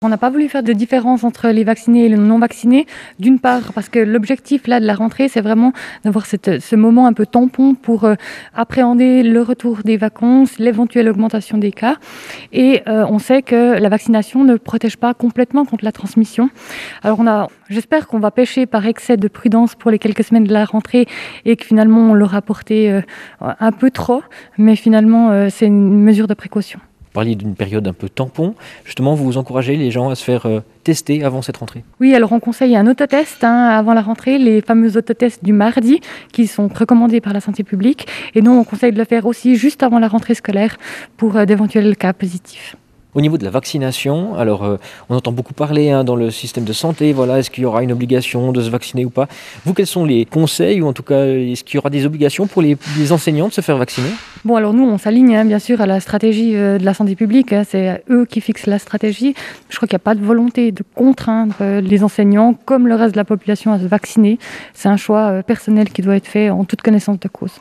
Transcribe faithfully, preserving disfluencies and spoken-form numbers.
On n'a pas voulu faire de différence entre les vaccinés et les non-vaccinés, d'une part parce que l'objectif là de la rentrée, c'est vraiment d'avoir cette, ce moment un peu tampon pour euh, appréhender le retour des vacances, l'éventuelle augmentation des cas. Et euh, on sait que la vaccination ne protège pas complètement contre la transmission. Alors on a, j'espère qu'on va pêcher par excès de prudence pour les quelques semaines de la rentrée et que finalement on leur a apporté euh, un peu trop, mais finalement euh, c'est une mesure de précaution. Vous parliez d'une période un peu tampon. Justement, vous encouragez les gens à se faire euh, tester avant cette rentrée? Oui, alors on conseille un autotest hein, avant la rentrée, les fameux autotests du mardi qui sont recommandés par la santé publique. Et nous, on conseille de le faire aussi juste avant la rentrée scolaire pour euh, d'éventuels cas positifs. Au niveau de la vaccination, alors euh, on entend beaucoup parler hein, dans le système de santé, voilà, est-ce qu'il y aura une obligation de se vacciner ou pas? Vous, quels sont les conseils ou en tout cas, est-ce qu'il y aura des obligations pour les, les enseignants de se faire vacciner? Bon, alors nous, on s'aligne hein, bien sûr à la stratégie euh, de la santé publique, hein, c'est eux qui fixent la stratégie. Je crois qu'il n'y a pas de volonté de contraindre euh, les enseignants comme le reste de la population à se vacciner. C'est un choix euh, personnel qui doit être fait en toute connaissance de cause.